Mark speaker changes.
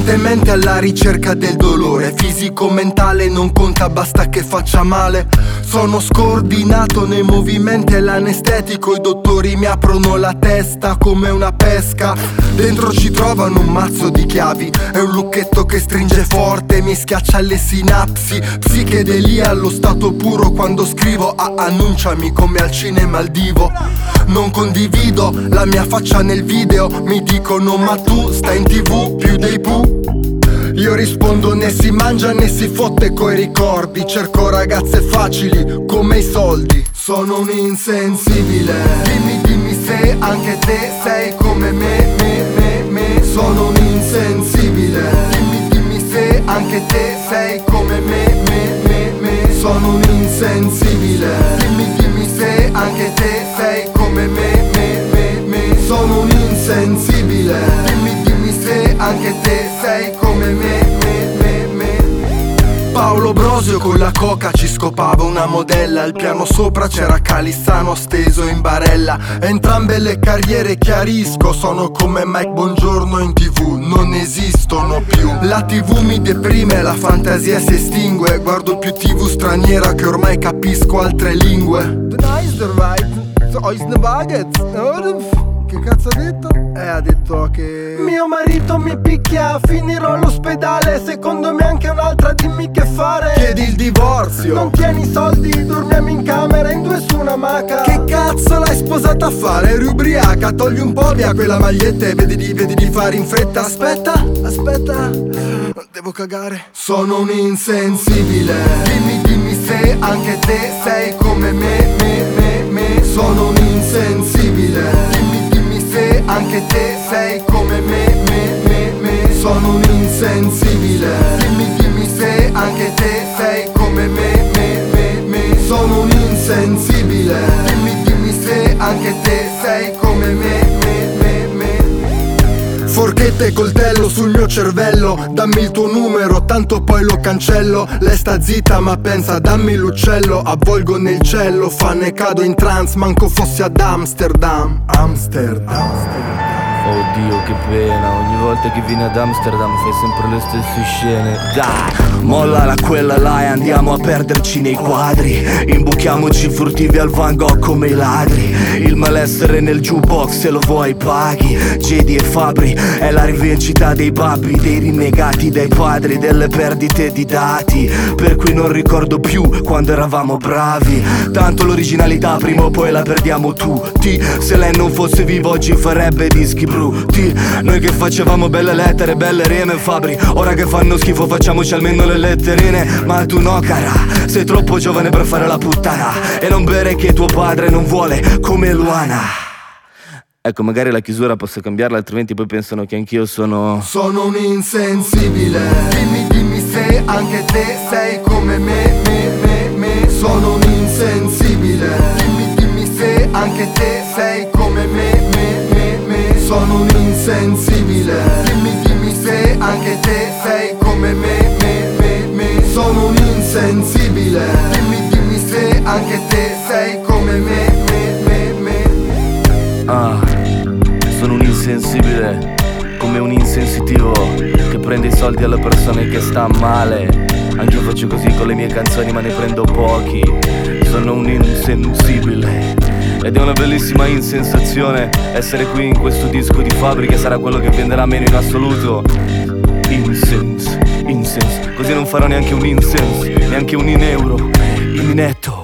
Speaker 1: costantemente alla ricerca del dolore. Fisico, mentale, non conta, basta che faccia male. Sono scordinato nei movimenti e l'anestetico. I dottori mi aprono la testa come una pesca. Dentro ci trovano un mazzo di chiavi e un lucchetto che stringe forte, mi schiaccia le sinapsi. Psichedelia allo stato puro quando scrivo. Annunciami come al cinema al divo. Non condivido la mia faccia nel video. Mi dicono ma tu stai in TV più dei Pooh. Io rispondo né si mangia né si fotte coi ricordi. Cerco ragazze facili come i soldi. Sono un insensibile. Dimmi se anche te sei come me. Sono un insensibile. Dimmi se anche te sei come me. Sono un insensibile. Dimmi se anche te sei come me. Sono un insensibile. Dimmi se anche te sei come me. Paolo Brosio con la coca ci scopava una modella. Al piano sopra c'era Calissano steso in barella. Entrambe le carriere, chiarisco, sono come Mike Bongiorno in TV, non esistono più. La TV mi deprime, la fantasia si estingue. Guardo più TV straniera che ormai capisco altre lingue. Che cazzo ha detto? Ha detto che mio marito mi picchia, finirò all'ospedale. Secondo me anche un'altra, dimmi che fare. Chiedi il divorzio. Non tieni soldi, dormiamo in camera in due su una maca. Che cazzo l'hai sposata a fare? Eri ubriaca, togli un po' via quella maglietta e vedi di fare in fretta. Aspetta, devo cagare. Sono un insensibile. Dimmi se anche te sei come me. Sono un insensibile. Dimmi se anche te sei come me. Sono un insensibile. Dimmi se anche te sei come me. Sono un insensibile. Dimmi se anche te sei come me. Forchetta e coltello sul mio cervello. Dammi il tuo numero, tanto poi lo cancello. Lei sta zitta ma pensa, dammi l'uccello. Avvolgo nel cielo, fan e cado in trance. Manco fossi ad Amsterdam.
Speaker 2: Oddio che pena, ogni volta che vieni ad Amsterdam fai sempre le stesse scene. Dai, mollala quella là e andiamo a perderci nei quadri. Imbuchiamoci furtivi al Van Gogh come i ladri. Il malessere nel jukebox se lo vuoi paghi. Jedi e Fabri è la rivincita dei babbi, dei rinnegati dai padri, delle perdite di dati. Per cui non ricordo più quando eravamo bravi. Tanto l'originalità prima o poi la perdiamo tutti. Se lei non fosse viva oggi farebbe dischi brutti. Noi che facevamo belle lettere, belle rime Fabri, ora che fanno schifo facciamoci almeno le letterine. Ma tu no cara, sei troppo giovane per fare la puttana. E non bere che tuo padre non vuole come Luana. Ecco, magari la chiusura posso cambiarla, altrimenti poi pensano che anch'io sono
Speaker 1: un insensibile. Dimmi se anche te sei come me. Sono un insensibile. Dimmi se anche te sei come me. Sono un insensibile. Dimmi se anche te sei come me. Sono un insensibile. Dimmi se anche te sei come me.
Speaker 2: Sono un insensibile, come un insensitivo che prende i soldi alle persone che sta male. Anch'io faccio così con le mie canzoni ma ne prendo pochi. Sono un insensibile. Ed è una bellissima insensazione essere qui in questo disco di Fabri, che sarà quello che venderà meno in assoluto. Incense, così non farò neanche un incense, neanche un in euro, in netto.